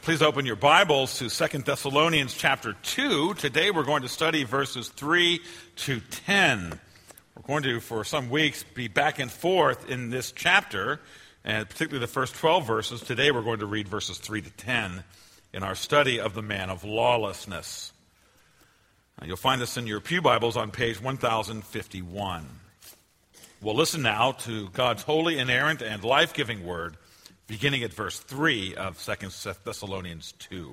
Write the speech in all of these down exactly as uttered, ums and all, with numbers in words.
Please open your Bibles to Second Thessalonians chapter two. Today we're going to study verses three to ten. We're going to, for some weeks, be back and forth in this chapter, and particularly the first twelve verses. Today we're going to read verses three to ten in our study of the man of lawlessness. Now, you'll find this in your pew Bibles on page one thousand fifty-one. We'll listen now to God's holy, inerrant, and life-giving word, beginning at verse three of Second Thessalonians two.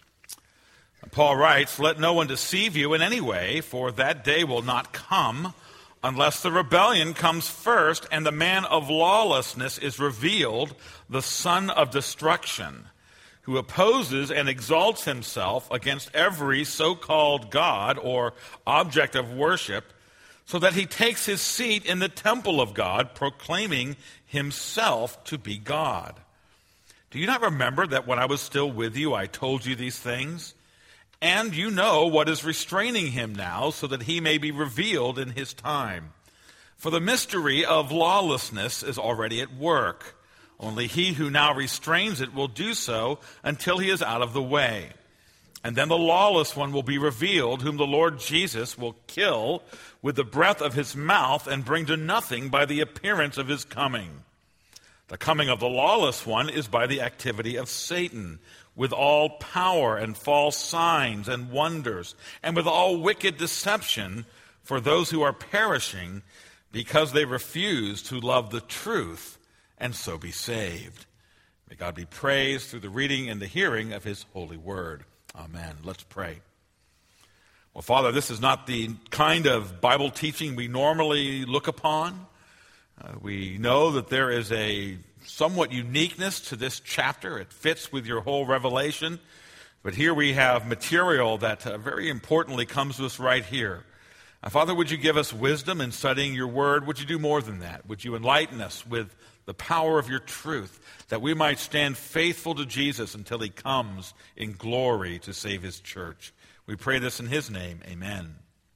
Paul writes, "Let no one deceive you in any way, for that day will not come unless the rebellion comes first and the man of lawlessness is revealed, the son of destruction, who opposes and exalts himself against every so-called God or object of worship, so that he takes his seat in the temple of God, proclaiming himself to be God. Do you not remember that when I was still with you, I told you these things? And you know what is restraining him now, so that he may be revealed in his time. For the mystery of lawlessness is already at work. Only he who now restrains it will do so until he is out of the way. And then the lawless one will be revealed, whom the Lord Jesus will kill with the breath of his mouth and bring to nothing by the appearance of his coming. The coming of the lawless one is by the activity of Satan, with all power and false signs and wonders, and with all wicked deception for those who are perishing, because they refuse to love the truth and so be saved." May God be praised through the reading and the hearing of his holy word. Amen. Let's pray. Well, Father, this is not the kind of Bible teaching we normally look upon. Uh, we know that there is a somewhat uniqueness to this chapter. It fits with your whole revelation. But here we have material that uh, very importantly comes to us right here. Uh, Father, would you give us wisdom in studying your word? Would you do more than that? Would you enlighten us with the power of your truth, that we might stand faithful to Jesus until he comes in glory to save his church? We pray this in his name. Amen.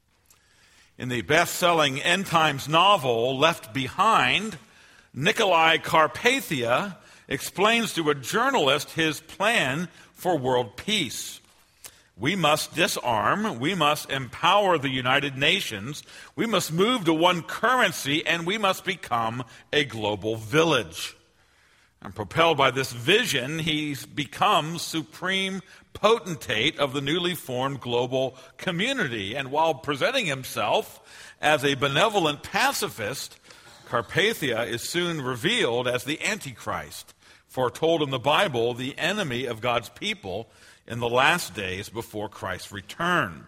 In the best-selling end times novel Left Behind, Nicolae Carpathia explains to a journalist his plan for world peace. We must disarm, we must empower the United Nations, we must move to one currency, and we must become a global village. And propelled by this vision, he becomes supreme potentate of the newly formed global community. And while presenting himself as a benevolent pacifist, Carpathia is soon revealed as the Antichrist, foretold in the Bible, the enemy of God's people in the last days before Christ's return.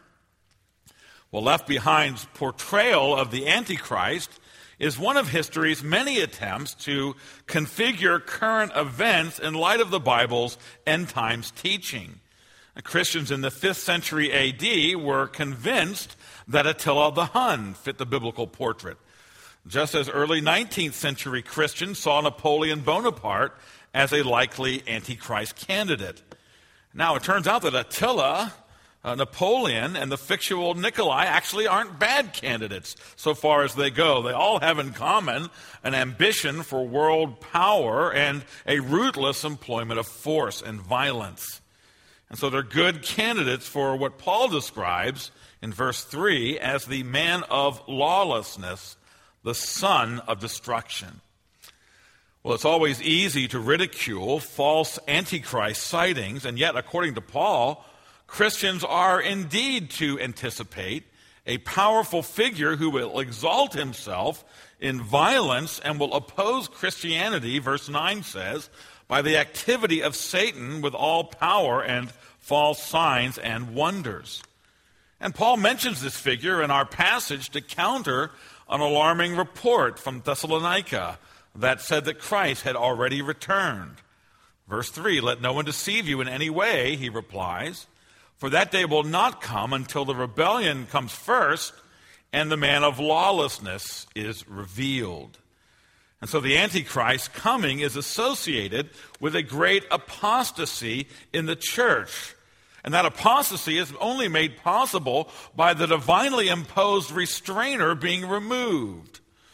Well, Left Behind's portrayal of the Antichrist is one of history's many attempts to configure current events in light of the Bible's end times teaching. Christians in the fifth century A D were convinced that Attila the Hun fit the biblical portrait, just as early nineteenth century Christians saw Napoleon Bonaparte as a likely Antichrist candidate. Now, it turns out that Attila, uh, Napoleon, and the fictional Nicolae actually aren't bad candidates so far as they go. They all have in common an ambition for world power and a ruthless employment of force and violence. And so they're good candidates for what Paul describes in verse three as the man of lawlessness, the son of destruction. Well, it's always easy to ridicule false Antichrist sightings, and yet, according to Paul, Christians are indeed to anticipate a powerful figure who will exalt himself in violence and will oppose Christianity, verse nine says, by the activity of Satan with all power and false signs and wonders. And Paul mentions this figure in our passage to counter an alarming report from Thessalonica that said that Christ had already returned. Verse three, "Let no one deceive you in any way," he replies, "for that day will not come until the rebellion comes first and the man of lawlessness is revealed." And so the Antichrist coming is associated with a great apostasy in the church. And that apostasy is only made possible by the divinely imposed restrainer being removed.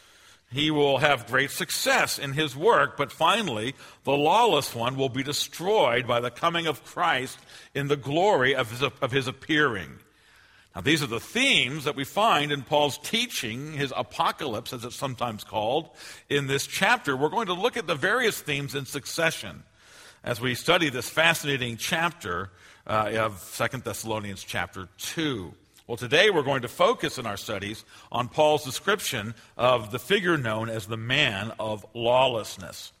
He will have great success in his work, but finally, the lawless one will be destroyed by the coming of Christ in the glory of his, of his appearing. Now, these are the themes that we find in Paul's teaching, his apocalypse, as it's sometimes called, in this chapter. We're going to look at the various themes in succession as we study this fascinating chapter uh, of Second Thessalonians chapter two. Well, today we're going to focus in our studies on Paul's description of the figure known as the man of lawlessness.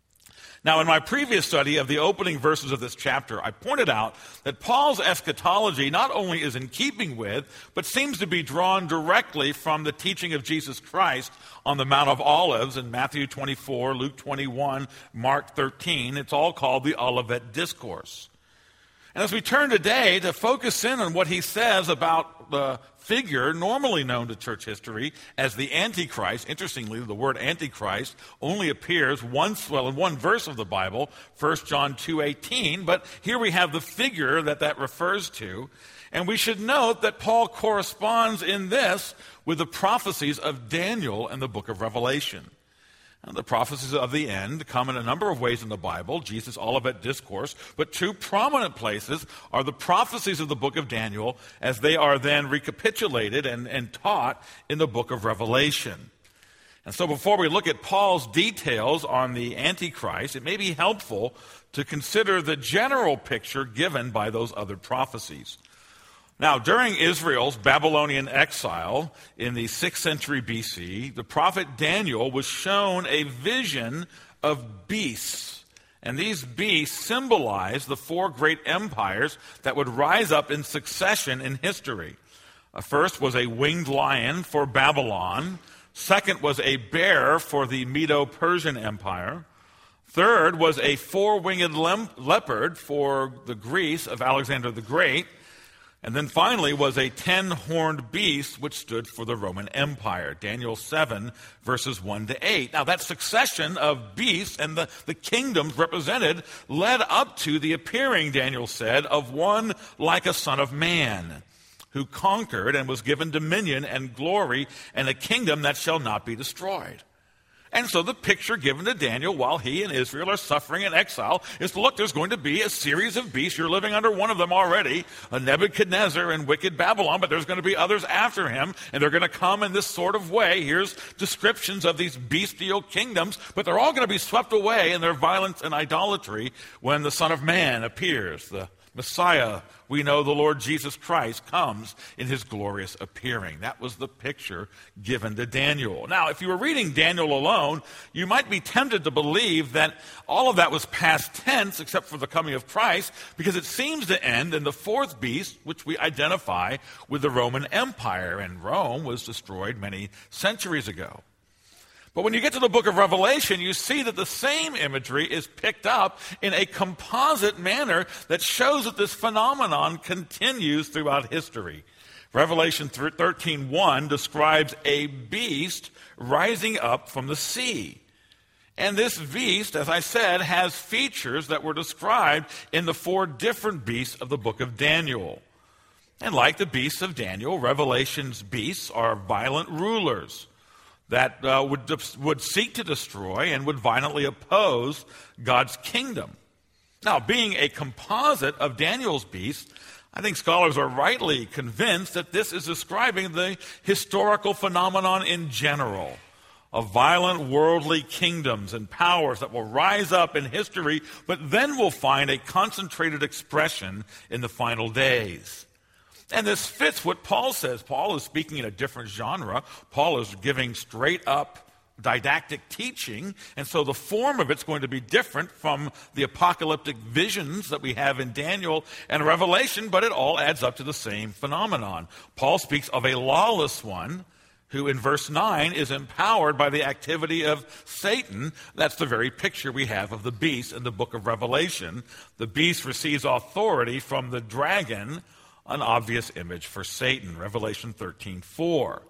Now, in my previous study of the opening verses of this chapter, I pointed out that Paul's eschatology not only is in keeping with, but seems to be drawn directly from the teaching of Jesus Christ on the Mount of Olives in Matthew twenty-four, Luke twenty-one, Mark thirteen. It's all called the Olivet Discourse. And as we turn today to focus in on what he says about the figure normally known to church history as the Antichrist, interestingly, the word Antichrist only appears once, well, in one verse of the Bible, First John two eighteen, but here we have the figure that that refers to. And we should note that Paul corresponds in this with the prophecies of Daniel and the book of Revelation. And the prophecies of the end come in a number of ways in the Bible, Jesus' Olivet Discourse, but two prominent places are the prophecies of the book of Daniel as they are then recapitulated and, and taught in the book of Revelation. And so before we look at Paul's details on the Antichrist, it may be helpful to consider the general picture given by those other prophecies. Now, during Israel's Babylonian exile in the sixth century B C, the prophet Daniel was shown a vision of beasts. And these beasts symbolize the four great empires that would rise up in succession in history. Uh, first was a winged lion for Babylon. Second was a bear for the Medo-Persian Empire. Third was a four-winged lem- leopard for the Greece of Alexander the Great. And then finally was a ten-horned beast, which stood for the Roman Empire. Daniel seven, verses one to eight. Now, that succession of beasts and the, the kingdoms represented led up to the appearing, Daniel said, of one like a son of man, who conquered and was given dominion and glory and a kingdom that shall not be destroyed. And so the picture given to Daniel while he and Israel are suffering in exile is, look, there's going to be a series of beasts. You're living under one of them already, a Nebuchadnezzar and wicked Babylon, but there's going to be others after him, and they're going to come in this sort of way. Here's descriptions of these bestial kingdoms, but they're all going to be swept away in their violence and idolatry when the Son of Man appears, the Messiah, we know the Lord Jesus Christ, comes in his glorious appearing. That was the picture given to Daniel. Now, if you were reading Daniel alone, you might be tempted to believe that all of that was past tense except for the coming of Christ, because it seems to end in the fourth beast, which we identify with the Roman Empire, and Rome was destroyed many centuries ago. But when you get to the book of Revelation, you see that the same imagery is picked up in a composite manner that shows that this phenomenon continues throughout history. Revelation thirteen one describes a beast rising up from the sea. And this beast, as I said, has features that were described in the four different beasts of the book of Daniel. And like the beasts of Daniel, Revelation's beasts are violent rulers that uh, would, would seek to destroy and would violently oppose God's kingdom. Now, being a composite of Daniel's beast, I think scholars are rightly convinced that this is describing the historical phenomenon in general of violent worldly kingdoms and powers that will rise up in history, but then will find a concentrated expression in the final days. And this fits what Paul says. Paul is speaking in a different genre. Paul is giving straight up didactic teaching, and so the form of it's going to be different from the apocalyptic visions that we have in Daniel and Revelation, but it all adds up to the same phenomenon. Paul speaks of a lawless one who in verse nine is empowered by the activity of Satan. That's the very picture we have of the beast in the book of Revelation. The beast receives authority from the dragon, an obvious image for Satan, Revelation thirteen four.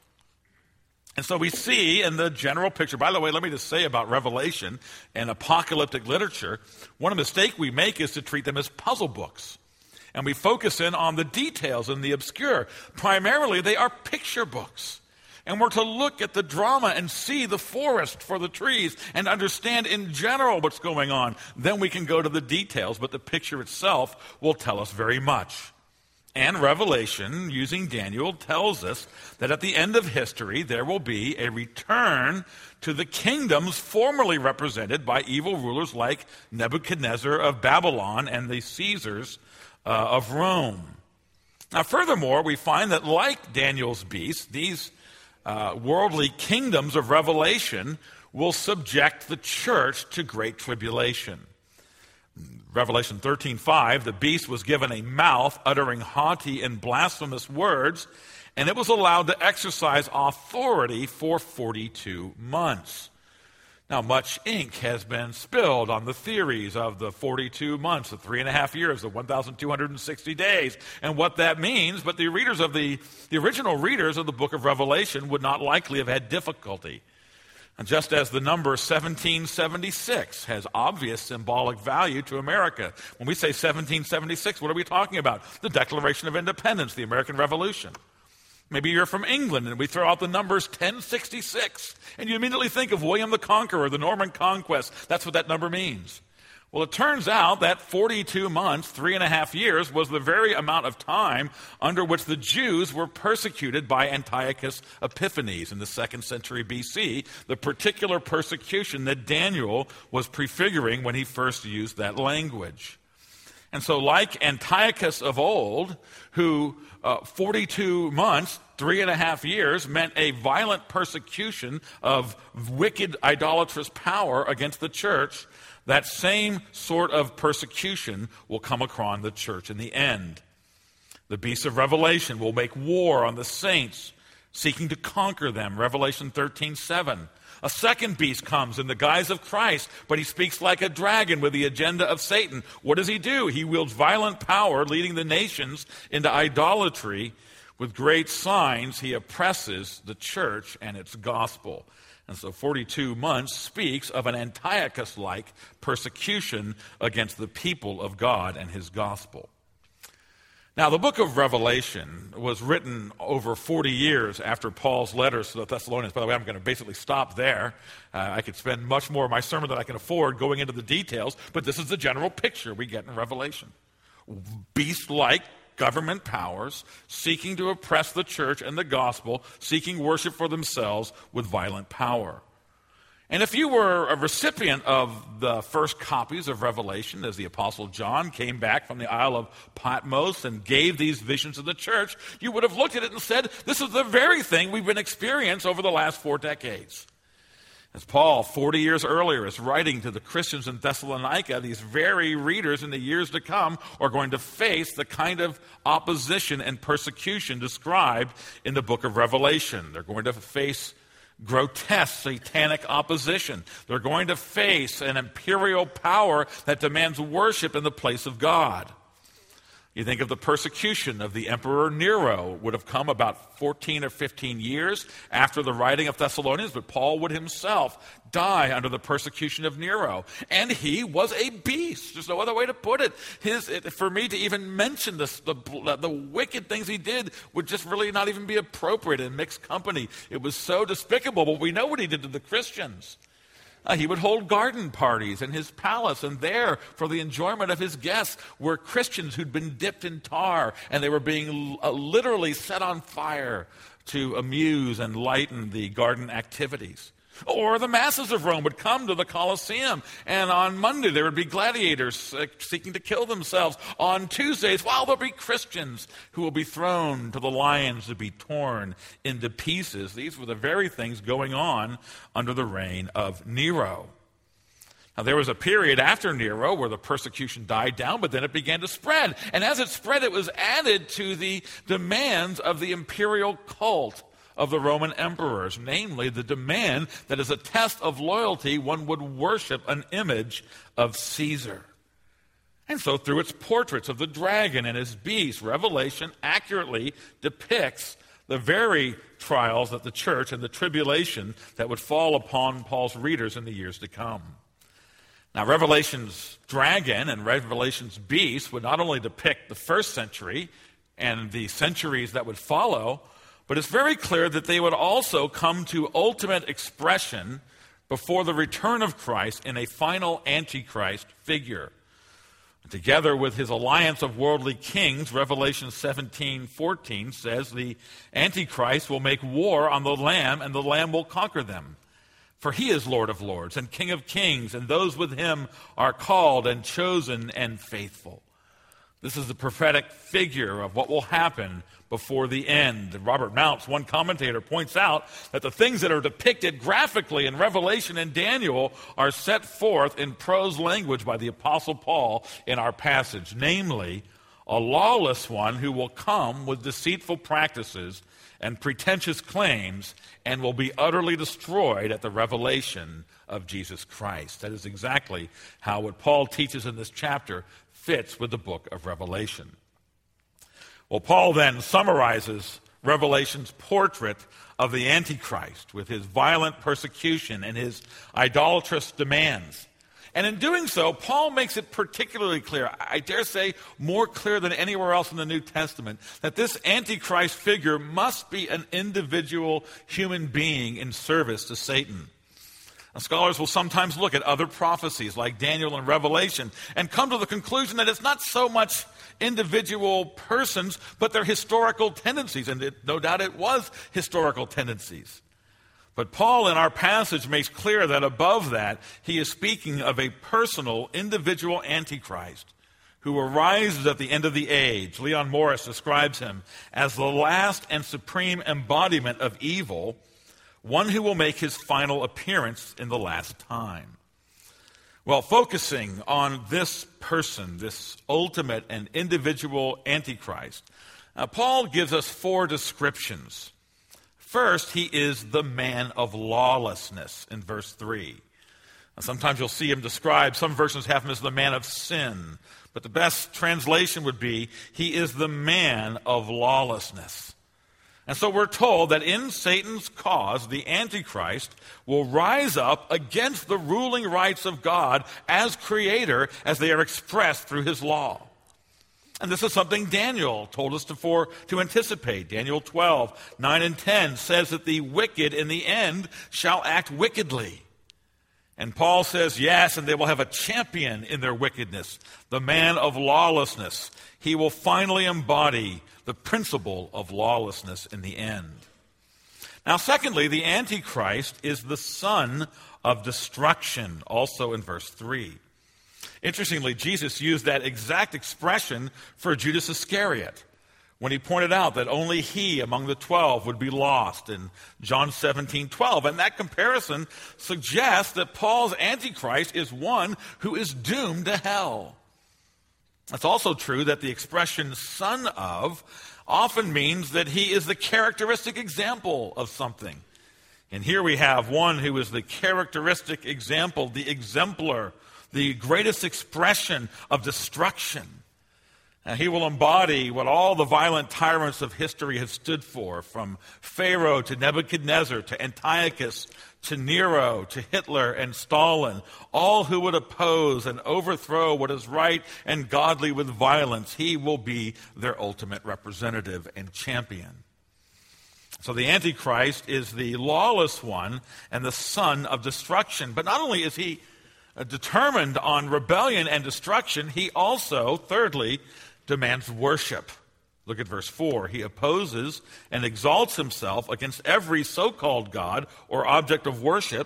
And so we see in the general picture, by the way, let me just say about Revelation and apocalyptic literature, one mistake we make is to treat them as puzzle books. And we focus in on the details and the obscure. Primarily, they are picture books. And we're to look at the drama and see the forest for the trees and understand in general what's going on. Then we can go to the details, but the picture itself will tell us very much. And Revelation, using Daniel, tells us that at the end of history, there will be a return to the kingdoms formerly represented by evil rulers like Nebuchadnezzar of Babylon and the Caesars uh, of Rome. Now, furthermore, we find that like Daniel's beast, these Uh, worldly kingdoms of Revelation will subject the church to great tribulation. Revelation thirteen five, the beast was given a mouth uttering haughty and blasphemous words, and it was allowed to exercise authority for forty-two months. Now, much ink has been spilled on the theories of the forty-two months, the three and a half years, the one thousand two hundred sixty days, and what that means. But the readers of the, the original readers of the book of Revelation would not likely have had difficulty. And just as the number seventeen seventy-six has obvious symbolic value to America. When we say seventeen seventy-six, what are we talking about? The Declaration of Independence, the American Revolution. Maybe you're from England and we throw out the numbers ten sixty-six and you immediately think of William the Conqueror, the Norman Conquest. That's what that number means. Well, it turns out that forty-two months, three and a half years, was the very amount of time under which the Jews were persecuted by Antiochus Epiphanes in the second century B C, the particular persecution that Daniel was prefiguring when he first used that language. And so like Antiochus of old, who uh, forty-two months, three and a half years, meant a violent persecution of wicked idolatrous power against the church, that same sort of persecution will come upon the church in the end. The beast of Revelation will make war on the saints, seeking to conquer them, Revelation thirteen seven. A second beast comes in the guise of Christ, but he speaks like a dragon with the agenda of Satan. What does he do? He wields violent power, leading the nations into idolatry. With great signs, he oppresses the church and its gospel. And so forty-two months speaks of an Antiochus-like persecution against the people of God and his gospel. Now, the book of Revelation was written over forty years after Paul's letters to the Thessalonians. By the way, I'm going to basically stop there. Uh, I could spend much more of my sermon than I can afford going into the details, but this is the general picture we get in Revelation. Beast-like government powers seeking to oppress the church and the gospel, seeking worship for themselves with violent power. And if you were a recipient of the first copies of Revelation, as the Apostle John came back from the Isle of Patmos and gave these visions to the church, you would have looked at it and said, this is the very thing we've been experiencing over the last four decades. As Paul, forty years earlier, is writing to the Christians in Thessalonica, these very readers in the years to come are going to face the kind of opposition and persecution described in the book of Revelation. They're going to face grotesque satanic opposition. They're going to face an imperial power that demands worship in the place of God. You think of the persecution of the Emperor Nero would have come about fourteen or fifteen years after the writing of Thessalonians, but Paul would himself die under the persecution of Nero. And he was a beast. There's no other way to put it. His, it for me to even mention this, the, the wicked things he did would just really not even be appropriate in mixed company. It was so despicable, but we know what he did to the Christians. Uh, he would hold garden parties in his palace, and there, for the enjoyment of his guests, were Christians who'd been dipped in tar, and they were being uh, literally set on fire to amuse and lighten the garden activities. Or the masses of Rome would come to the Colosseum, and on Monday there would be gladiators uh, seeking to kill themselves. On Tuesdays, well, there'll be Christians who will be thrown to the lions to be torn into pieces. These were the very things going on under the reign of Nero. Now, there was a period after Nero where the persecution died down, but then it began to spread. And as it spread, it was added to the demands of the imperial cult of the Roman emperors, namely the demand that as a test of loyalty, one would worship an image of Caesar. And so through its portraits of the dragon and his beast, Revelation accurately depicts the very trials that the church and the tribulation that would fall upon Paul's readers in the years to come. Now, Revelation's dragon and Revelation's beast would not only depict the first century and the centuries that would follow, But it's very clear that they would also come to ultimate expression before the return of Christ in a final Antichrist figure. Together with his alliance of worldly kings, Revelation seventeen fourteen says the Antichrist will make war on the Lamb, and the Lamb will conquer them. For he is Lord of lords and King of kings, and those with him are called and chosen and faithful. This is the prophetic figure of what will happen before the end. Robert Mounce, one commentator, points out that the things that are depicted graphically in Revelation and Daniel are set forth in prose language by the Apostle Paul in our passage, namely, a lawless one who will come with deceitful practices and pretentious claims and will be utterly destroyed at the revelation of Jesus Christ. That is exactly how what Paul teaches in this chapter fits with the book of Revelation. Well, Paul then summarizes Revelation's portrait of the Antichrist with his violent persecution and his idolatrous demands. And in doing so, Paul makes it particularly clear, I dare say more clear than anywhere else in the New Testament, that this Antichrist figure must be an individual human being in service to Satan. Now, scholars will sometimes look at other prophecies like Daniel and Revelation and come to the conclusion that it's not so much individual persons, but their historical tendencies. And it, no doubt it was historical tendencies. But Paul in our passage makes clear that above that, he is speaking of a personal, individual Antichrist who arises at the end of the age. Leon Morris describes him as the last and supreme embodiment of evil, one who will make his final appearance in the last time. Well, focusing on this person, this ultimate and individual Antichrist, uh, Paul gives us four descriptions. First, he is the man of lawlessness in verse three. Now, sometimes you'll see him described, some versions have him as the man of sin, but the best translation would be, he is the man of lawlessness. And so we're told that in Satan's cause, the Antichrist will rise up against the ruling rights of God as creator as they are expressed through his law. And this is something Daniel told us to, for, to anticipate. Daniel twelve, nine and ten says that the wicked in the end shall act wickedly. And Paul says, yes, and they will have a champion in their wickedness, the man of lawlessness. He will finally embody the principle of lawlessness in the end. Now, secondly, the Antichrist is the son of destruction, also in verse three. Interestingly, Jesus used that exact expression for Judas Iscariot when he pointed out that only he among the twelve would be lost in John seventeen twelve. And that comparison suggests that Paul's Antichrist is one who is doomed to hell. It's also true that the expression son of often means that he is the characteristic example of something. And here we have one who is the characteristic example, the exemplar, the greatest expression of destruction. And he will embody what all the violent tyrants of history have stood for, from Pharaoh to Nebuchadnezzar to Antiochus to Nero to Hitler and Stalin, all who would oppose and overthrow what is right and godly with violence. He will be their ultimate representative and champion. So the Antichrist is the lawless one and the son of destruction. But not only is he determined on rebellion and destruction, he also, thirdly, demands worship. Look at verse four. He opposes and exalts himself against every so-called God or object of worship,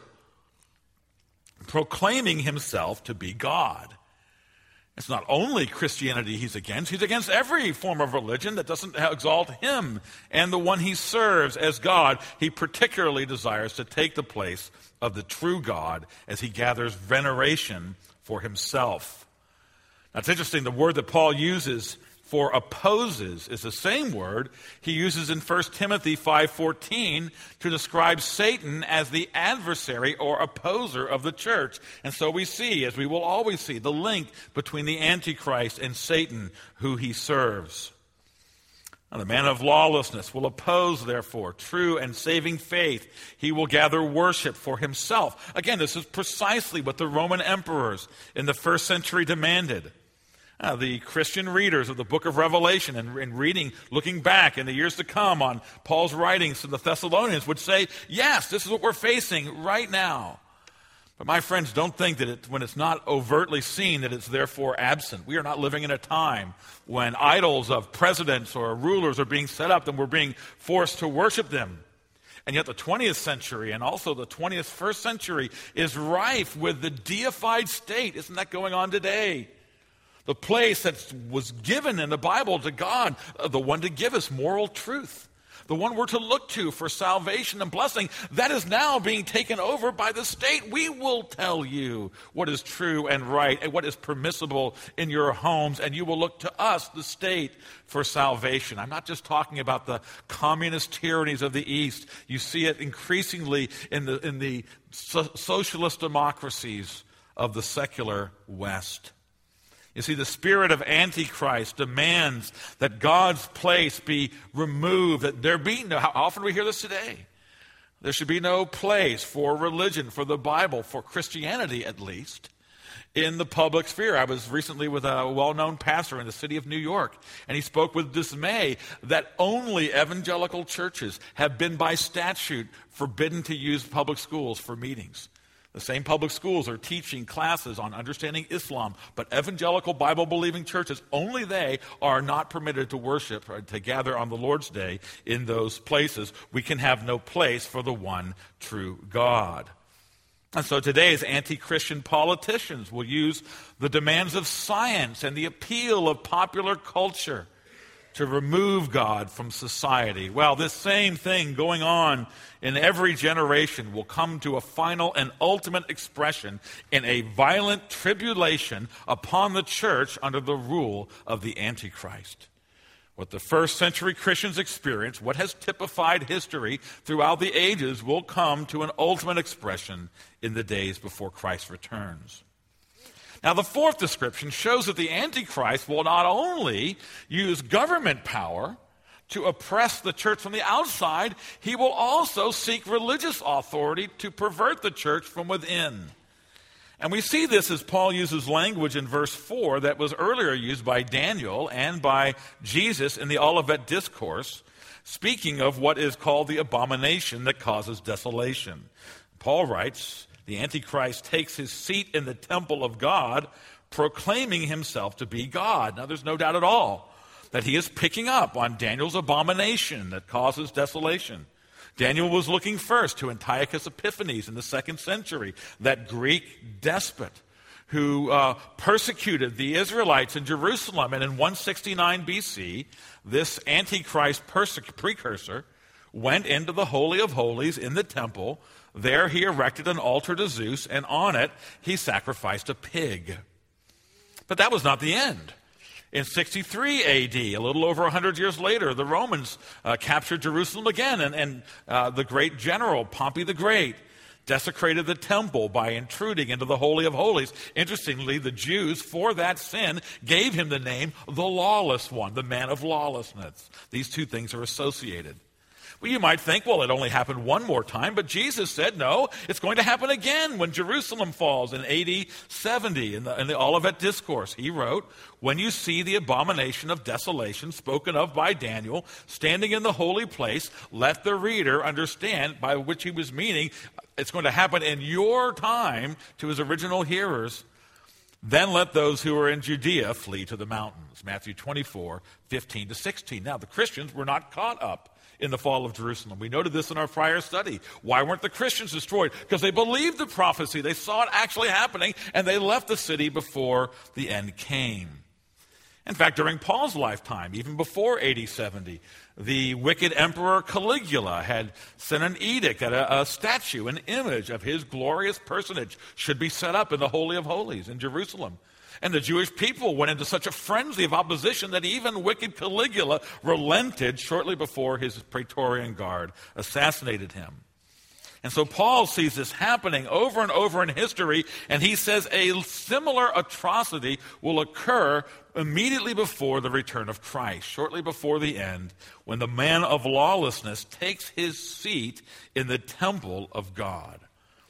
proclaiming himself to be God. It's not only Christianity he's against, he's against every form of religion that doesn't exalt him and the one he serves as God. He particularly desires to take the place of the true God as he gathers veneration for himself. Now, it's interesting, the word that Paul uses for opposes is the same word he uses in First Timothy five fourteen to describe Satan as the adversary or opposer of the church. And so we see, as we will always see, the link between the Antichrist and Satan, who he serves. Now, the man of lawlessness will oppose, therefore, true and saving faith. He will gather worship for himself. Again, this is precisely what the Roman emperors in the first century demanded. Uh, the Christian readers of the book of Revelation and, and reading, looking back in the years to come on Paul's writings to the Thessalonians would say, yes, this is what we're facing right now. But my friends, don't think that it, when it's not overtly seen that it's therefore absent. We are not living in a time when idols of presidents or rulers are being set up and we're being forced to worship them. And yet the twentieth century and also the twenty-first century is rife with the deified state. Isn't that going on today? The place that was given in the Bible to God, uh, the one to give us moral truth, the one we're to look to for salvation and blessing, that is now being taken over by the state. We will tell you what is true and right and what is permissible in your homes, and you will look to us, the state, for salvation. I'm not just talking about the communist tyrannies of the East. You see it increasingly in the, in the so- socialist democracies of the secular West. You see, the spirit of Antichrist demands that God's place be removed, that there be no, how often we hear this today? There should be no place for religion, for the Bible, for Christianity at least, in the public sphere. I was recently with a well-known pastor in the city of New York, and he spoke with dismay that only evangelical churches have been by statute forbidden to use public schools for meetings. The same public schools are teaching classes on understanding Islam, but evangelical Bible-believing churches, only they are not permitted to worship or to gather on the Lord's Day in those places. We can have no place for the one true God. And so today's anti-Christian politicians will use the demands of science and the appeal of popular culture to remove God from society. Well, this same thing going on in every generation will come to a final and ultimate expression in a violent tribulation upon the church under the rule of the Antichrist. What the first century Christians experienced, what has typified history throughout the ages, will come to an ultimate expression in the days before Christ returns. Now, the fourth description shows that the Antichrist will not only use government power to oppress the church from the outside, he will also seek religious authority to pervert the church from within. And we see this as Paul uses language in verse four that was earlier used by Daniel and by Jesus in the Olivet Discourse, speaking of what is called the abomination that causes desolation. Paul writes, the Antichrist takes his seat in the temple of God, proclaiming himself to be God. Now, there's no doubt at all that he is picking up on Daniel's abomination that causes desolation. Daniel was looking first to Antiochus Epiphanes in the second century, that Greek despot who uh, persecuted the Israelites in Jerusalem. And in one sixty-nine B C, this Antichrist perse- precursor went into the Holy of Holies in the temple. There he erected an altar to Zeus, and on it he sacrificed a pig. But that was not the end. In sixty-three A D, a little over one hundred years later, the Romans uh, captured Jerusalem again, and, and uh, the great general, Pompey the Great, desecrated the temple by intruding into the Holy of Holies. Interestingly, the Jews, for that sin, gave him the name the Lawless One, the man of lawlessness. These two things are associated. Well, you might think, well, it only happened one more time, but Jesus said, no, it's going to happen again when Jerusalem falls in A D seventy. In the, in the Olivet Discourse, he wrote, when you see the abomination of desolation spoken of by Daniel standing in the holy place, let the reader understand by which he was meaning it's going to happen in your time to his original hearers. Then let those who are in Judea flee to the mountains. Matthew twenty-four, fifteen to sixteen. Now, the Christians were not caught up in the fall of Jerusalem. We noted this in our prior study. Why weren't the Christians destroyed? Because they believed the prophecy. They saw it actually happening, and they left the city before the end came. In fact, during Paul's lifetime, even before A D seventy, the wicked emperor Caligula had sent an edict that a, a statue, an image of his glorious personage should be set up in the Holy of Holies in Jerusalem. And the Jewish people went into such a frenzy of opposition that even wicked Caligula relented shortly before his Praetorian Guard assassinated him. And so Paul sees this happening over and over in history, and he says a similar atrocity will occur immediately before the return of Christ, shortly before the end, when the man of lawlessness takes his seat in the temple of God.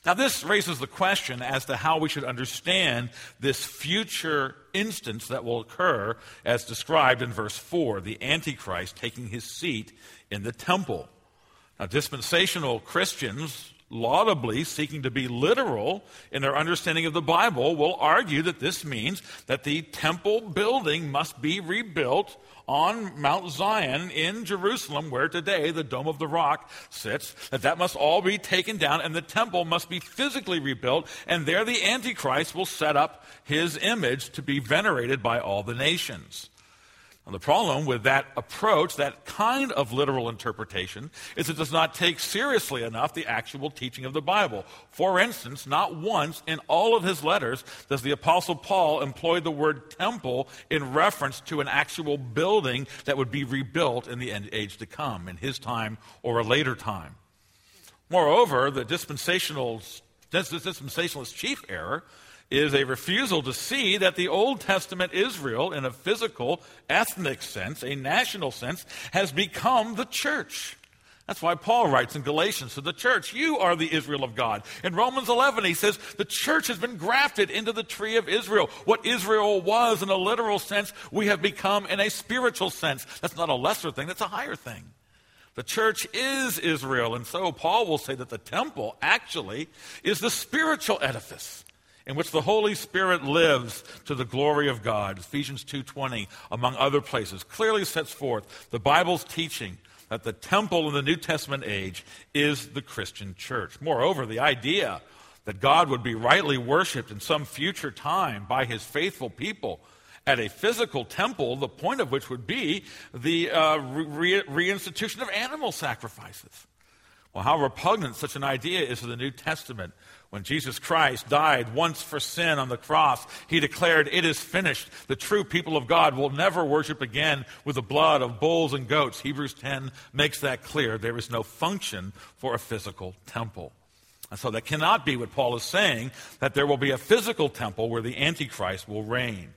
Now, this raises the question as to how we should understand this future instance that will occur as described in verse four, the Antichrist taking his seat in the temple. Now, dispensational Christians, laudably seeking to be literal in their understanding of the Bible, will argue that this means that the temple building must be rebuilt on Mount Zion in Jerusalem, where today the Dome of the Rock sits, that that must all be taken down and the temple must be physically rebuilt, and there the Antichrist will set up his image to be venerated by all the nations. Now, the problem with that approach, that kind of literal interpretation, is it does not take seriously enough the actual teaching of the Bible. For instance, not once in all of his letters does the Apostle Paul employ the word temple in reference to an actual building that would be rebuilt in the age to come, in his time or a later time. Moreover, the dispensational, dispensationalist chief error is a refusal to see that the Old Testament Israel, in a physical, ethnic sense, a national sense, has become the church. That's why Paul writes in Galatians to the church, you are the Israel of God. In Romans eleven, he says, the church has been grafted into the tree of Israel. What Israel was in a literal sense, we have become in a spiritual sense. That's not a lesser thing, that's a higher thing. The church is Israel, and so Paul will say that the temple actually is the spiritual edifice in which the Holy Spirit lives to the glory of God. Ephesians two twenty, among other places, clearly sets forth the Bible's teaching that the temple in the New Testament age is the Christian church. Moreover, the idea that God would be rightly worshipped in some future time by his faithful people at a physical temple, the point of which would be the uh, re- reinstitution of animal sacrifices. Well, how repugnant such an idea is to the New Testament. When Jesus Christ died once for sin on the cross, he declared, it is finished. The true people of God will never worship again with the blood of bulls and goats. Hebrews ten makes that clear. There is no function for a physical temple. And so that cannot be what Paul is saying, that there will be a physical temple where the Antichrist will reign.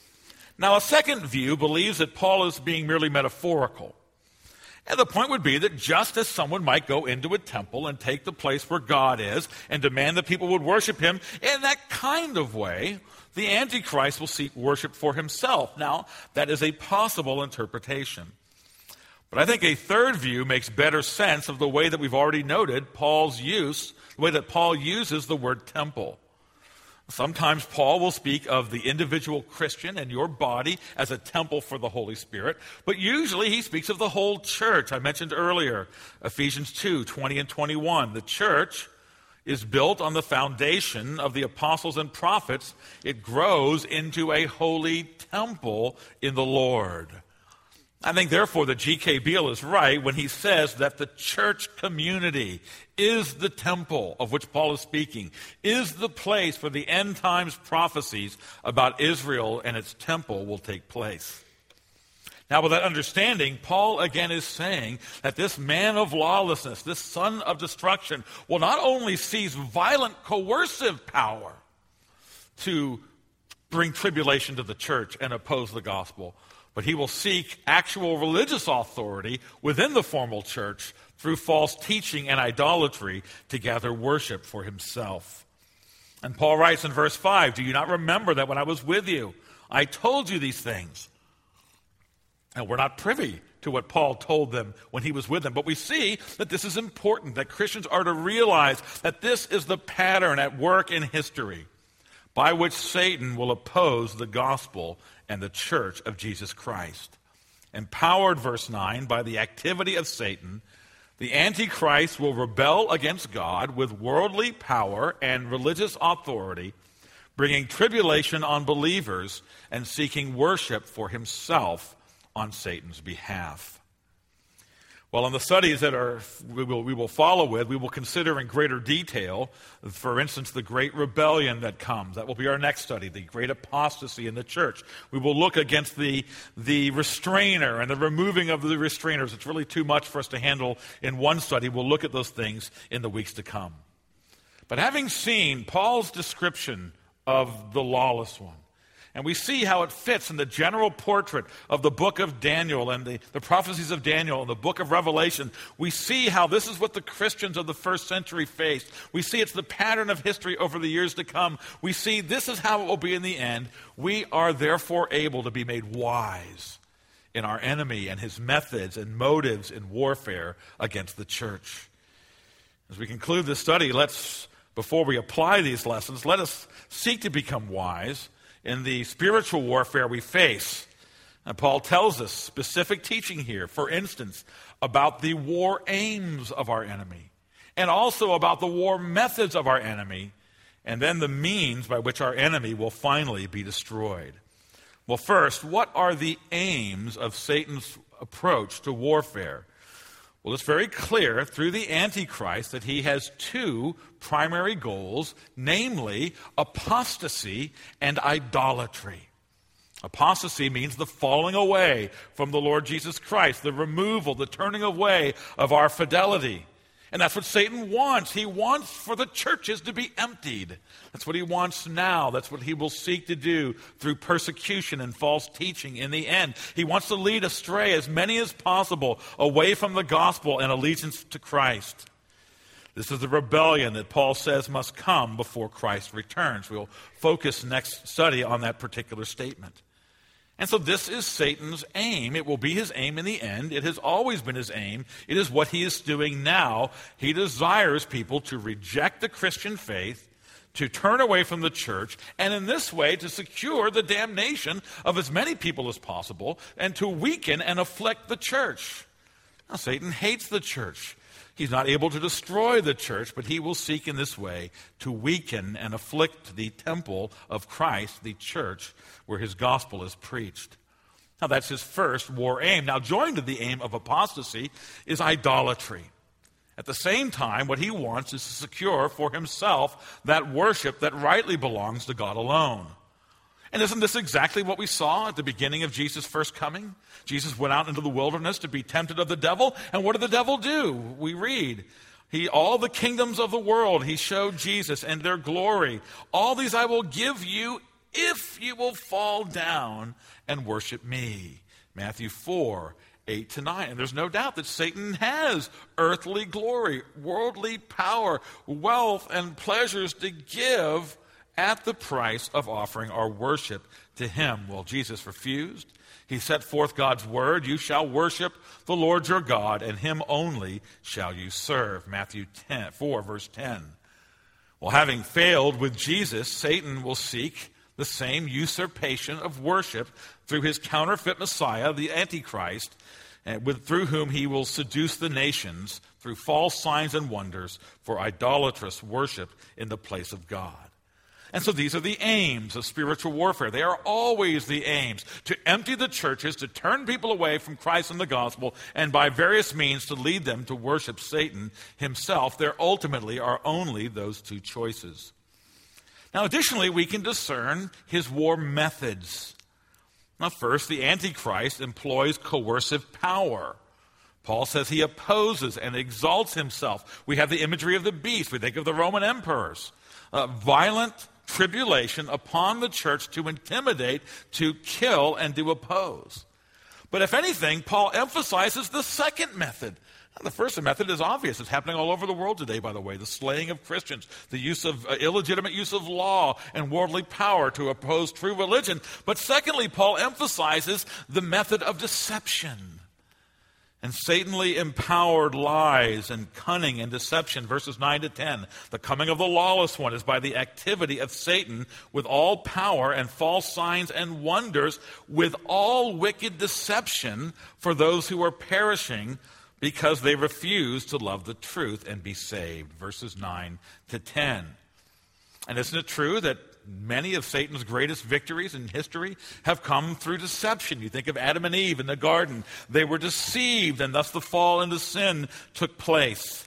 Now, a second view believes that Paul is being merely metaphorical. And the point would be that just as someone might go into a temple and take the place where God is and demand that people would worship him, in that kind of way, the Antichrist will seek worship for himself. Now, that is a possible interpretation. But I think a third view makes better sense of the way that we've already noted Paul's use, the way that Paul uses the word temple. Sometimes Paul will speak of the individual Christian and your body as a temple for the Holy Spirit, but usually he speaks of the whole church. I mentioned earlier, Ephesians two twenty and twenty-one. The church is built on the foundation of the apostles and prophets. It grows into a holy temple in the Lord. I think, therefore, that G K Beale is right when he says that the church community is the temple of which Paul is speaking, is the place where the end times prophecies about Israel and its temple will take place. Now, with that understanding, Paul again is saying that this man of lawlessness, this son of destruction, will not only seize violent coercive power to bring tribulation to the church and oppose the gospel, but he will seek actual religious authority within the formal church through false teaching and idolatry to gather worship for himself. And Paul writes in verse five, do you not remember that when I was with you, I told you these things? And we're not privy to what Paul told them when he was with them, but we see that this is important, that Christians are to realize that this is the pattern at work in history by which Satan will oppose the gospel and the church of Jesus Christ. Empowered, verse nine, by the activity of Satan, the Antichrist will rebel against God with worldly power and religious authority, bringing tribulation on believers and seeking worship for himself on Satan's behalf. Well, in the studies that are we will, we will follow with, we will consider in greater detail, for instance, the great rebellion that comes. That will be our next study, the great apostasy in the church. We will look against the, the restrainer and the removing of the restrainers. It's really too much for us to handle in one study. We'll look at those things in the weeks to come. But having seen Paul's description of the lawless one, And we see how it fits in the general portrait of the book of Daniel and the, the prophecies of Daniel and the book of Revelation. We see how this is what the Christians of the first century faced. We see it's the pattern of history over the years to come. We see this is how it will be in the end. We are therefore able to be made wise in our enemy and his methods and motives in warfare against the church. As we conclude this study, let's, before we apply these lessons, let us seek to become wise in the spiritual warfare we face. And Paul tells us specific teaching here, for instance, about the war aims of our enemy, and also about the war methods of our enemy, and then the means by which our enemy will finally be destroyed. Well, first, what are the aims of Satan's approach to warfare? Well, it's very clear through the Antichrist that he has two primary goals, namely apostasy and idolatry. Apostasy means the falling away from the Lord Jesus Christ, the removal, the turning away of our fidelity. And that's what Satan wants. He wants for the churches to be emptied. That's what he wants now. That's what he will seek to do through persecution and false teaching in the end. He wants to lead astray as many as possible away from the gospel and allegiance to Christ. This is the rebellion that Paul says must come before Christ returns. We'll focus next study on that particular statement. And so this is Satan's aim. It will be his aim in the end. It has always been his aim. It is what he is doing now. He desires people to reject the Christian faith, to turn away from the church, and in this way to secure the damnation of as many people as possible and to weaken and afflict the church. Now, Satan hates the church. He's not able to destroy the church, but he will seek in this way to weaken and afflict the temple of Christ, the church, where his gospel is preached. Now, that's his first war aim. Now, joined to the aim of apostasy is idolatry. At the same time, what he wants is to secure for himself that worship that rightly belongs to God alone. And isn't this exactly what we saw at the beginning of Jesus' first coming? Jesus went out into the wilderness to be tempted of the devil. And what did the devil do? We read, he, all the kingdoms of the world, he showed Jesus and their glory. All these I will give you if you will fall down and worship me. Matthew four, eight to nine. And there's no doubt that Satan has earthly glory, worldly power, wealth, and pleasures to give at the price of offering our worship to him. Well, Jesus refused. He set forth God's word, you shall worship the Lord your God, and him only shall you serve. Matthew ten, four, verse ten. Well, having failed with Jesus, Satan will seek the same usurpation of worship through his counterfeit Messiah, the Antichrist, and with, through whom he will seduce the nations through false signs and wonders for idolatrous worship in the place of God. And so these are the aims of spiritual warfare. They are always the aims, to empty the churches, to turn people away from Christ and the gospel, and by various means to lead them to worship Satan himself. There ultimately are only those two choices. Now, additionally, we can discern his war methods. Now, first, the Antichrist employs coercive power. Paul says he opposes and exalts himself. We have the imagery of the beast. We think of the Roman emperors. Uh, violent tribulation upon the church to intimidate, to kill, and to oppose. But if anything, Paul emphasizes the second method. Now, the first method is obvious. It's happening all over the world today, by the way. The slaying of Christians, the use of uh, illegitimate use of law and worldly power to oppose true religion. But secondly, Paul emphasizes the method of deception and Satanly empowered lies and cunning and deception. Verses nine to ten. The coming of the lawless one is by the activity of Satan with all power and false signs and wonders, with all wicked deception for those who are perishing because they refuse to love the truth and be saved. Verses nine to ten. And isn't it true that many of Satan's greatest victories in history have come through deception? You think of Adam and Eve in the garden. They were deceived, and thus the fall into sin took place.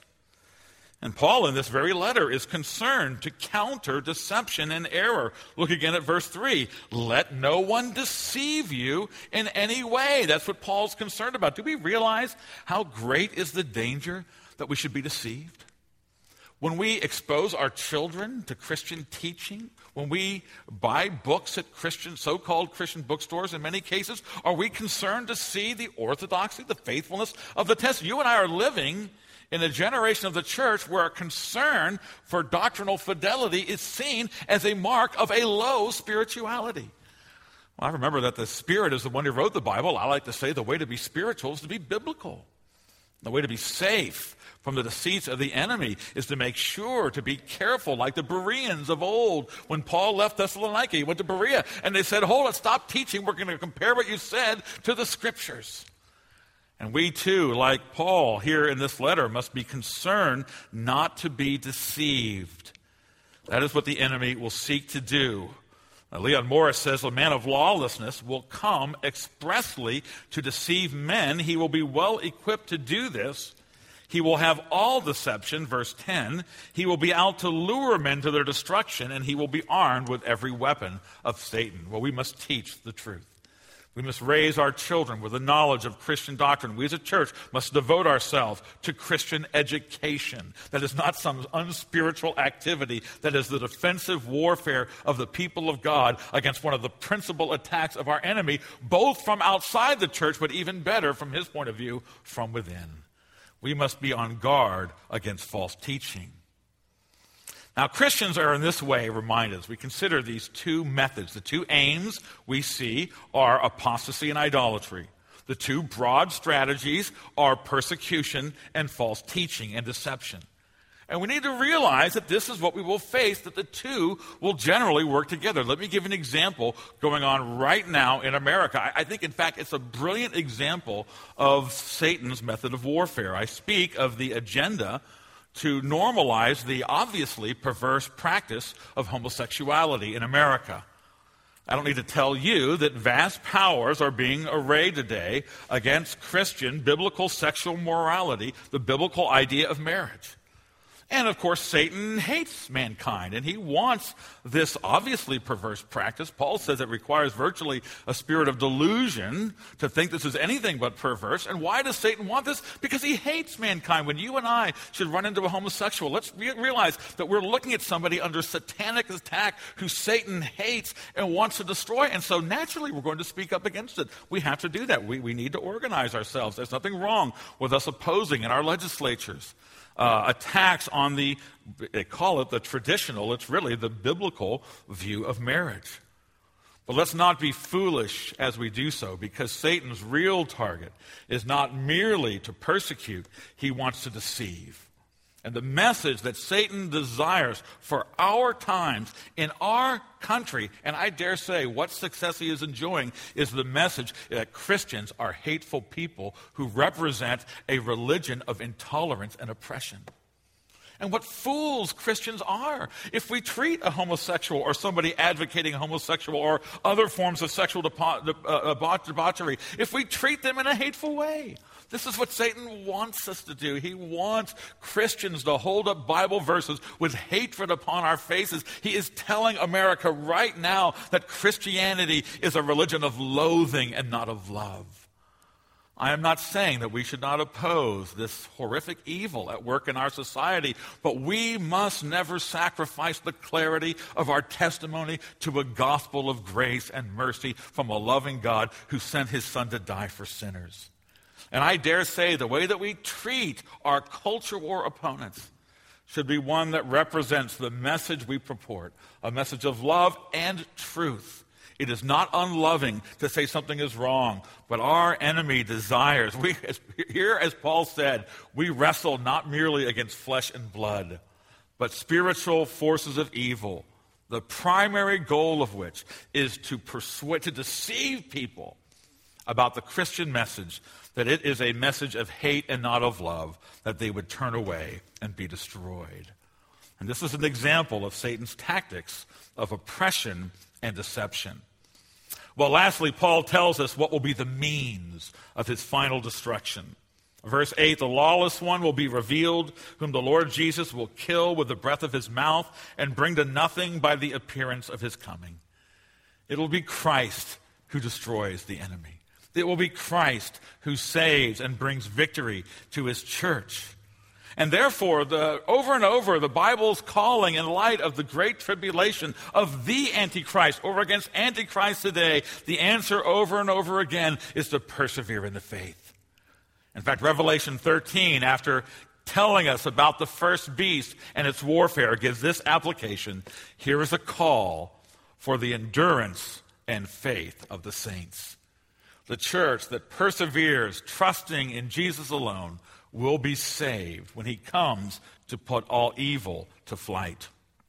And Paul, in this very letter, is concerned to counter deception and error. Look again at verse three. Let no one deceive you in any way. That's what Paul's concerned about. Do we realize how great is the danger that we should be deceived? When we expose our children to Christian teaching, when we buy books at Christian, so-called Christian bookstores, in many cases, are we concerned to see the orthodoxy, the faithfulness of the text? You and I are living in a generation of the church where a concern for doctrinal fidelity is seen as a mark of a low spirituality. Well, I remember that the Spirit is the one who wrote the Bible. I like to say the way to be spiritual is to be biblical. The way to be safe from the deceits of the enemy is to make sure to be careful, like the Bereans of old. When Paul left Thessalonica, he went to Berea, and they said, hold it, stop teaching. We're going to compare what you said to the Scriptures. And we too, like Paul here in this letter, must be concerned not to be deceived. That is what the enemy will seek to do. Now, Leon Morris says, a man of lawlessness will come expressly to deceive men. He will be well equipped to do this. He will have all deception, verse ten. He will be out to lure men to their destruction, and he will be armed with every weapon of Satan. Well, we must teach the truth. We must raise our children with the knowledge of Christian doctrine. We as a church must devote ourselves to Christian education. That is not some unspiritual activity. That is the defensive warfare of the people of God against one of the principal attacks of our enemy, both from outside the church, but even better, from his point of view, from within. We must be on guard against false teaching. Now, Christians are in this way reminded as we consider these two methods. The two aims we see are apostasy and idolatry. The two broad strategies are persecution and false teaching and deception. And we need to realize that this is what we will face, that the two will generally work together. Let me give an example going on right now in America. I, I think, in fact, it's a brilliant example of Satan's method of warfare. I speak of the agenda to normalize the obviously perverse practice of homosexuality in America. I don't need to tell you that vast powers are being arrayed today against Christian biblical sexual morality, the biblical idea of marriage. And, of course, Satan hates mankind, and he wants this obviously perverse practice. Paul says it requires virtually a spirit of delusion to think this is anything but perverse. And why does Satan want this? Because he hates mankind. When you and I should run into a homosexual, let's re- realize that we're looking at somebody under satanic attack who Satan hates and wants to destroy. And so, naturally, we're going to speak up against it. We have to do that. We, we need to organize ourselves. There's nothing wrong with us opposing in our legislatures. Uh, attacks on the, they call it the traditional, it's really the biblical view of marriage. But let's not be foolish as we do so, because Satan's real target is not merely to persecute, he wants to deceive. And the message that Satan desires for our times in our country, and I dare say what success he is enjoying, is the message that Christians are hateful people who represent a religion of intolerance and oppression. And what fools Christians are. If we treat a homosexual or somebody advocating homosexual or other forms of sexual depo- uh, debauchery, if we treat them in a hateful way. This is what Satan wants us to do. He wants Christians to hold up Bible verses with hatred upon our faces. He is telling America right now that Christianity is a religion of loathing and not of love. I am not saying that we should not oppose this horrific evil at work in our society, but we must never sacrifice the clarity of our testimony to a gospel of grace and mercy from a loving God who sent his Son to die for sinners. And I dare say the way that we treat our culture war opponents should be one that represents the message we purport, a message of love and truth. It is not unloving to say something is wrong, but our enemy desires. We, as, here, as Paul said, we wrestle not merely against flesh and blood, but spiritual forces of evil, the primary goal of which is to persuade, to deceive people about the Christian message, that it is a message of hate and not of love, that they would turn away and be destroyed. And this is an example of Satan's tactics of oppression and deception. Well, lastly, Paul tells us what will be the means of his final destruction. Verse eight, the lawless one will be revealed, whom the Lord Jesus will kill with the breath of his mouth and bring to nothing by the appearance of his coming. It will be Christ who destroys the enemy. It will be Christ who saves and brings victory to his church. And therefore, the, over and over, the Bible's calling in light of the great tribulation of the Antichrist over against Antichrist today, the answer over and over again is to persevere in the faith. In fact, Revelation thirteen, after telling us about the first beast and its warfare, gives this application. Here is a call for the endurance and faith of the saints. The church that perseveres, trusting in Jesus alone, will be saved when he comes to put all evil to flight.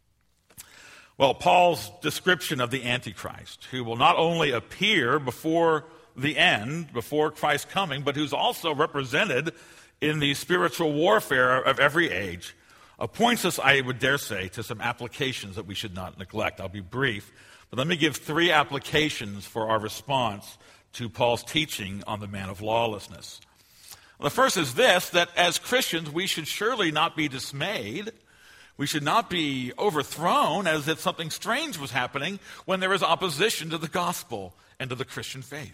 Well, Paul's description of the Antichrist, who will not only appear before the end, before Christ's coming, but who's also represented in the spiritual warfare of every age, uh, points us, I would dare say, to some applications that we should not neglect. I'll be brief, but let me give three applications for our response to Paul's teaching on the man of lawlessness. The first is this, that as Christians, we should surely not be dismayed. We should not be overthrown as if something strange was happening when there is opposition to the gospel and to the Christian faith.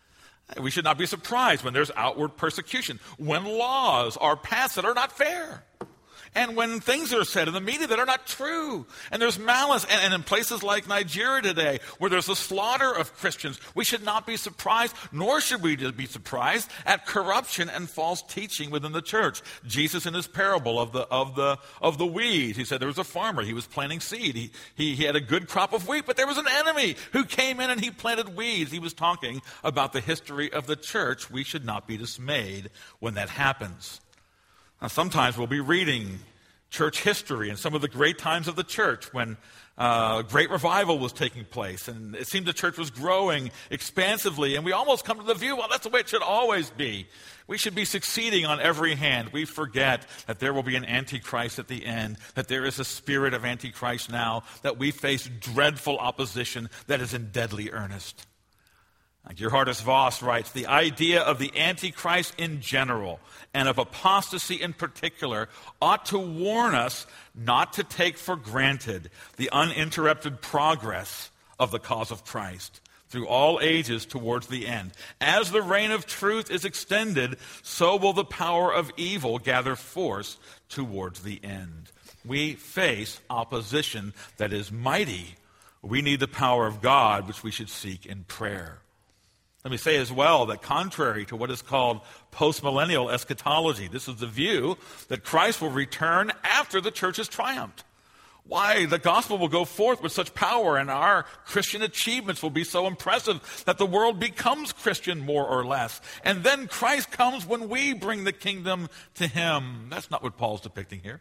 We should not be surprised when there's outward persecution, when laws are passed that are not fair, and when things are said in the media that are not true, and there's malice. And, and in places like Nigeria today, where there's a slaughter of Christians, we should not be surprised, nor should we be surprised at corruption and false teaching within the church. Jesus, in his parable of the of the of the weed, he said there was a farmer, he was planting seed, he, he he had a good crop of wheat, but there was an enemy who came in and he planted weeds. He was talking about the history of the church. We should not be dismayed when that happens. Now, sometimes we'll be reading church history and some of the great times of the church when uh, great revival was taking place, and it seemed the church was growing expansively, and we almost come to the view, well, that's the way it should always be. We should be succeeding on every hand. We forget that there will be an Antichrist at the end, that there is a spirit of Antichrist now, that we face dreadful opposition that is in deadly earnest. Like Gerhardus Voss writes, the idea of the Antichrist in general and of apostasy in particular ought to warn us not to take for granted the uninterrupted progress of the cause of Christ through all ages towards the end. As the reign of truth is extended, so will the power of evil gather force towards the end. We face opposition that is mighty. We need the power of God, which we should seek in prayer. Let me say as well that contrary to what is called postmillennial eschatology, this is the view that Christ will return after the church has triumphed. Why? The gospel will go forth with such power and our Christian achievements will be so impressive that the world becomes Christian more or less. And then Christ comes when we bring the kingdom to him. That's not what Paul's depicting here.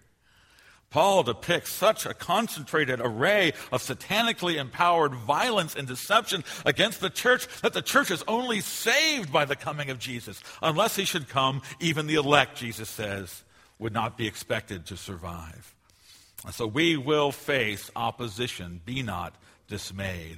Paul depicts such a concentrated array of satanically empowered violence and deception against the church that the church is only saved by the coming of Jesus. Unless he should come, even the elect, Jesus says, would not be expected to survive. So we will face opposition. Be not dismayed.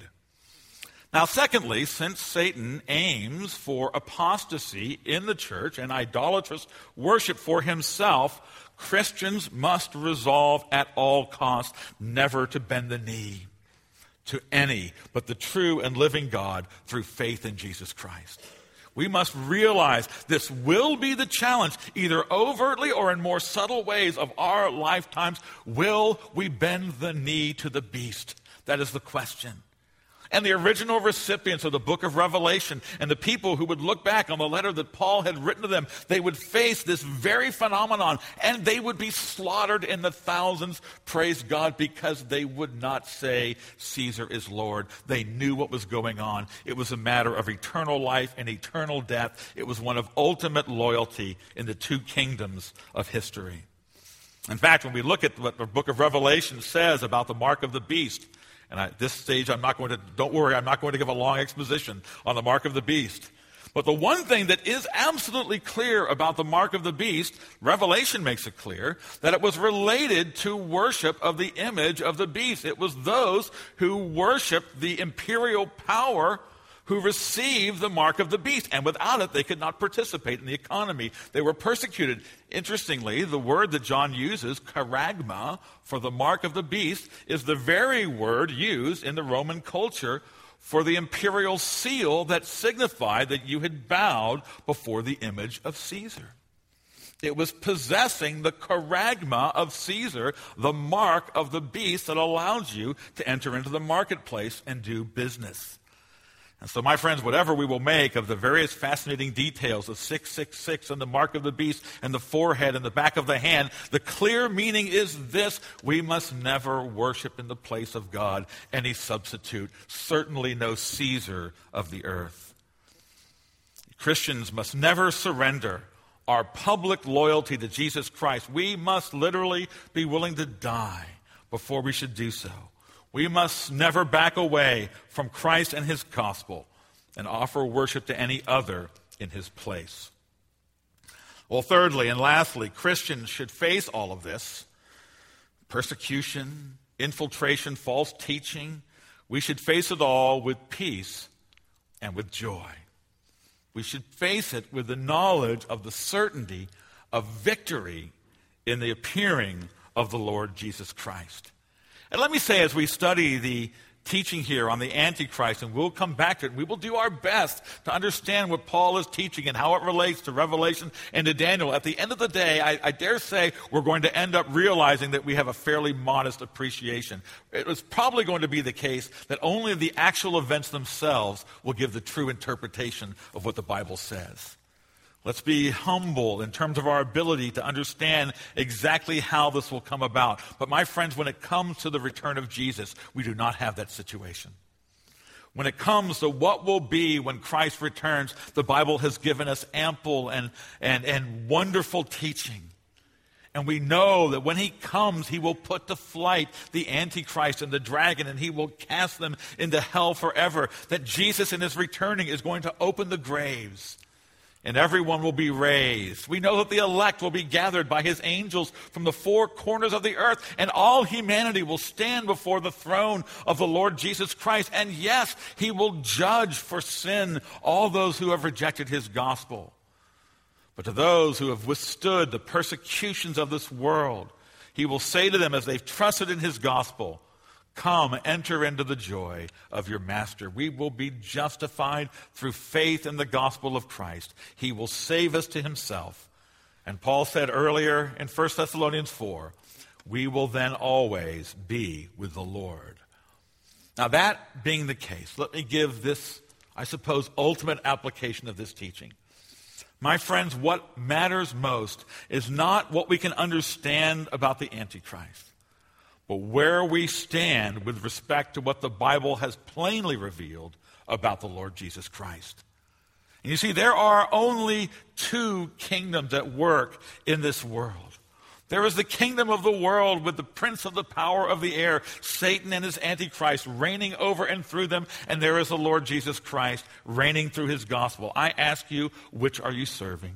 Now, secondly, since Satan aims for apostasy in the church and idolatrous worship for himself, Christians must resolve at all costs never to bend the knee to any but the true and living God through faith in Jesus Christ. We must realize this will be the challenge, either overtly or in more subtle ways of our lifetimes. Will we bend the knee to the beast? That is the question. And the original recipients of the book of Revelation and the people who would look back on the letter that Paul had written to them, they would face this very phenomenon and they would be slaughtered in the thousands, praise God, because they would not say Caesar is Lord. They knew what was going on. It was a matter of eternal life and eternal death. It was one of ultimate loyalty in the two kingdoms of history. In fact, when we look at what the book of Revelation says about the mark of the beast, and at this stage, I'm not going to, don't worry, I'm not going to give a long exposition on the mark of the beast. But the one thing that is absolutely clear about the mark of the beast, Revelation makes it clear, that it was related to worship of the image of the beast. It was those who worshiped the imperial power who received the mark of the beast. And without it, they could not participate in the economy. They were persecuted. Interestingly, the word that John uses, charagma, for the mark of the beast, is the very word used in the Roman culture for the imperial seal that signified that you had bowed before the image of Caesar. It was possessing the charagma of Caesar, the mark of the beast that allows you to enter into the marketplace and do business. And so, my friends, whatever we will make of the various fascinating details of six six six and the mark of the beast and the forehead and the back of the hand, the clear meaning is this: we must never worship in the place of God any substitute, certainly no Caesar of the earth. Christians must never surrender our public loyalty to Jesus Christ. We must literally be willing to die before we should do so. We must never back away from Christ and his gospel and offer worship to any other in his place. Well, thirdly and lastly, Christians should face all of this: persecution, infiltration, false teaching. We should face it all with peace and with joy. We should face it with the knowledge of the certainty of victory in the appearing of the Lord Jesus Christ. And let me say, as we study the teaching here on the Antichrist, and we'll come back to it, we will do our best to understand what Paul is teaching and how it relates to Revelation and to Daniel. At the end of the day, I, I dare say we're going to end up realizing that we have a fairly modest appreciation. It was probably going to be the case that only the actual events themselves will give the true interpretation of what the Bible says. Let's be humble in terms of our ability to understand exactly how this will come about. But my friends, when it comes to the return of Jesus, we do not have that situation. When it comes to what will be when Christ returns, the Bible has given us ample and, and, and wonderful teaching. And we know that when he comes, he will put to flight the Antichrist and the dragon, and he will cast them into hell forever. That Jesus in his returning is going to open the graves, and everyone will be raised. We know that the elect will be gathered by his angels from the four corners of the earth, and all humanity will stand before the throne of the Lord Jesus Christ. And yes, he will judge for sin all those who have rejected his gospel. But to those who have withstood the persecutions of this world, he will say to them as they've trusted in his gospel, "Come, enter into the joy of your master." We will be justified through faith in the gospel of Christ. He will save us to himself. And Paul said earlier in First Thessalonians four, we will then always be with the Lord. Now, that being the case, let me give this, I suppose, ultimate application of this teaching. My friends, what matters most is not what we can understand about the Antichrist, but where we stand with respect to what the Bible has plainly revealed about the Lord Jesus Christ. And you see, there are only two kingdoms at work in this world. There is the kingdom of the world with the prince of the power of the air, Satan and his Antichrist, reigning over and through them. And there is the Lord Jesus Christ reigning through his gospel. I ask you, which are you serving?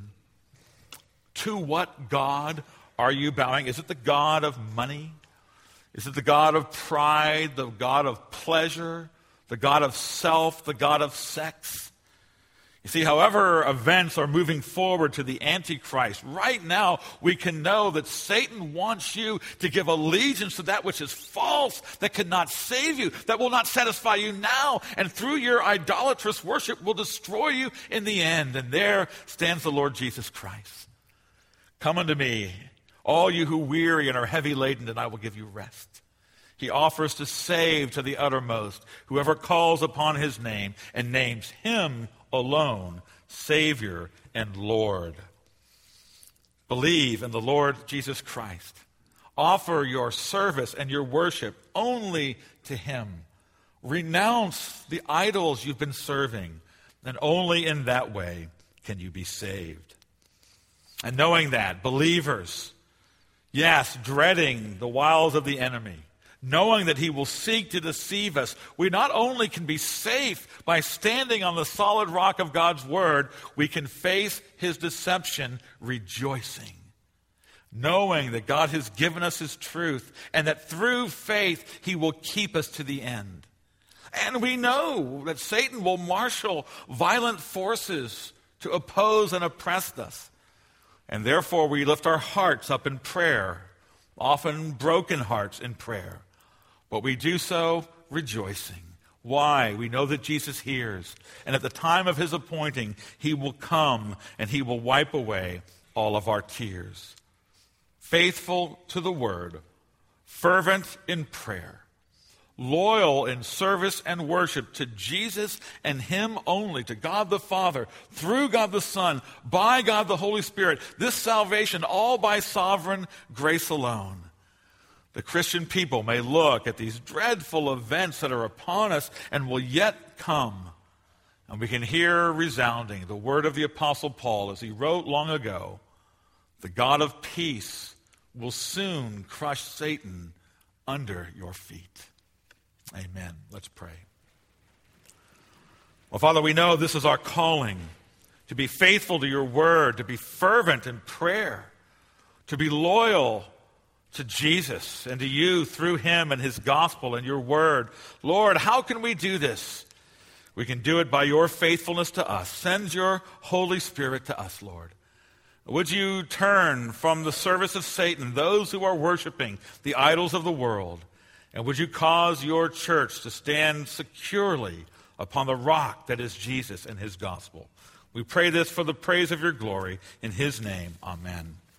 To what God are you bowing? Is it the God of money? Is it the God of pride, the God of pleasure, the God of self, the God of sex? You see, however events are moving forward to the Antichrist, right now we can know that Satan wants you to give allegiance to that which is false, that cannot save you, that will not satisfy you now, and through your idolatrous worship will destroy you in the end. And there stands the Lord Jesus Christ. Come unto me, all you who weary and are heavy laden, and I will give you rest. He offers to save to the uttermost whoever calls upon his name and names him alone Savior and Lord. Believe in the Lord Jesus Christ. Offer your service and your worship only to him. Renounce the idols you've been serving, and only in that way can you be saved. And knowing that, believers, yes, dreading the wiles of the enemy, knowing that he will seek to deceive us, we not only can be safe by standing on the solid rock of God's word, we can face his deception rejoicing, knowing that God has given us his truth and that through faith he will keep us to the end. And we know that Satan will marshal violent forces to oppose and oppress us. And therefore we lift our hearts up in prayer, often broken hearts in prayer. But we do so rejoicing. Why? We know that Jesus hears. And at the time of his appointing, he will come and he will wipe away all of our tears. Faithful to the word, fervent in prayer, loyal in service and worship to Jesus and him only, to God the Father, through God the Son, by God the Holy Spirit. This salvation all by sovereign grace alone. The Christian people may look at these dreadful events that are upon us and will yet come. And we can hear resounding the word of the Apostle Paul as he wrote long ago, the God of peace will soon crush Satan under your feet. Amen. Let's pray. Well, Father, we know this is our calling, to be faithful to your word, to be fervent in prayer, to be loyal to Jesus and to you through him and his gospel and your word. Lord, how can we do this? We can do it by your faithfulness to us. Send your Holy Spirit to us, Lord. Would you turn from the service of Satan those who are worshiping the idols of the world? And would you cause your church to stand securely upon the rock that is Jesus and his gospel? We pray this for the praise of your glory. In his name, amen.